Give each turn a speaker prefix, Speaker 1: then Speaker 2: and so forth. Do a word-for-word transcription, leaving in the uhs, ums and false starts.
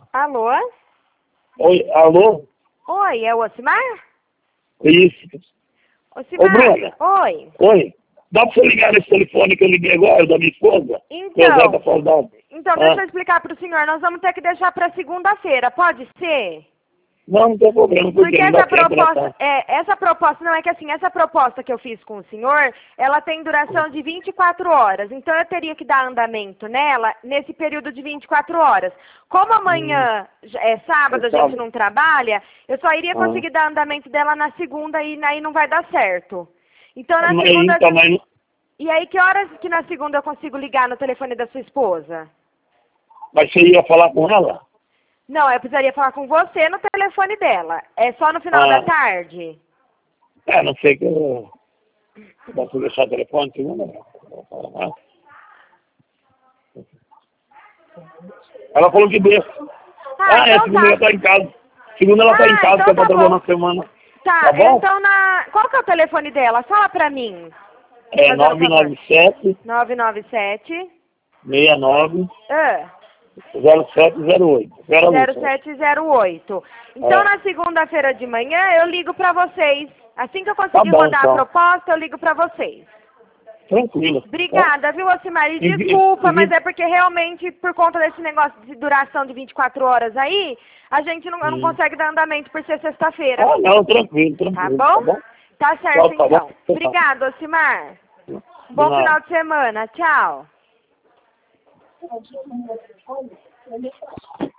Speaker 1: Alô?
Speaker 2: Oi, alô?
Speaker 1: Oi, é o Osimar?
Speaker 2: Isso.
Speaker 1: Osimar,
Speaker 2: Ô, Bruna.
Speaker 1: oi.
Speaker 2: Oi. Dá pra você ligar nesse telefone que eu liguei agora, da minha esposa?
Speaker 1: Então,
Speaker 2: José da Saudade.
Speaker 1: então
Speaker 2: Ah.
Speaker 1: deixa eu explicar pro senhor. Nós vamos ter que deixar pra segunda-feira, pode ser?
Speaker 2: Não, não tem problema, porque,
Speaker 1: Porque
Speaker 2: não dá
Speaker 1: essa
Speaker 2: tempo, né,
Speaker 1: proposta,
Speaker 2: tá?
Speaker 1: é, essa proposta, não é que assim, essa proposta que eu fiz com o senhor, ela tem duração de vinte e quatro horas. Então eu teria que dar andamento nela nesse período de vinte e quatro horas. Como amanhã é sábado,
Speaker 2: É
Speaker 1: a gente
Speaker 2: sábado.
Speaker 1: não trabalha, eu só iria
Speaker 2: Ah.
Speaker 1: conseguir dar andamento dela na segunda e aí não vai dar certo. Então na
Speaker 2: Mas,
Speaker 1: segunda.
Speaker 2: então, mas não-
Speaker 1: E aí que horas que na segunda eu consigo ligar no telefone da sua esposa?
Speaker 2: mas você ia falar com ela?
Speaker 1: Não, eu precisaria falar com você no telefone dela. É só no final
Speaker 2: Ah.
Speaker 1: da tarde?
Speaker 2: É, não sei que eu... Posso deixar o telefone? Segunda, não. Vou falar mais. Ela falou que deixa.
Speaker 1: Ah,
Speaker 2: Ah, é,
Speaker 1: então
Speaker 2: segunda
Speaker 1: tá.
Speaker 2: ela tá em casa. Segunda ela tá em
Speaker 1: Ah,
Speaker 2: casa,
Speaker 1: então
Speaker 2: que ela tá
Speaker 1: tá
Speaker 2: trabalhando
Speaker 1: bom.
Speaker 2: na semana.
Speaker 1: Tá,
Speaker 2: Tá bom?
Speaker 1: então na... Qual que é o telefone dela? Fala pra mim.
Speaker 2: É
Speaker 1: Fazendo um
Speaker 2: nove
Speaker 1: favor.
Speaker 2: nove sete,
Speaker 1: nove nove sete
Speaker 2: seis nove,
Speaker 1: ah,
Speaker 2: zero sete zero oito. Vera
Speaker 1: zero
Speaker 2: Lúcia.
Speaker 1: sete zero oito. Então
Speaker 2: É.
Speaker 1: na segunda-feira de manhã eu ligo pra vocês. Assim que eu
Speaker 2: Tá
Speaker 1: conseguir
Speaker 2: bom,
Speaker 1: mandar a
Speaker 2: então.
Speaker 1: proposta, eu ligo pra vocês.
Speaker 2: Tranquilo.
Speaker 1: Obrigada, viu, Osimar? E
Speaker 2: E, e,
Speaker 1: desculpa, mas
Speaker 2: e,
Speaker 1: é porque realmente, por conta desse negócio de duração de vinte e quatro horas aí, a gente não, eu não
Speaker 2: hum.
Speaker 1: consegue dar andamento por ser sexta-feira.
Speaker 2: Ah, não, tranquilo,
Speaker 1: Tá
Speaker 2: tranquilo.
Speaker 1: bom?
Speaker 2: Tá bom?
Speaker 1: Tá certo,
Speaker 2: Tchau, tá bom?
Speaker 1: então. Obrigada, Osimar.
Speaker 2: De
Speaker 1: Bom
Speaker 2: nada.
Speaker 1: final de semana. Tchau.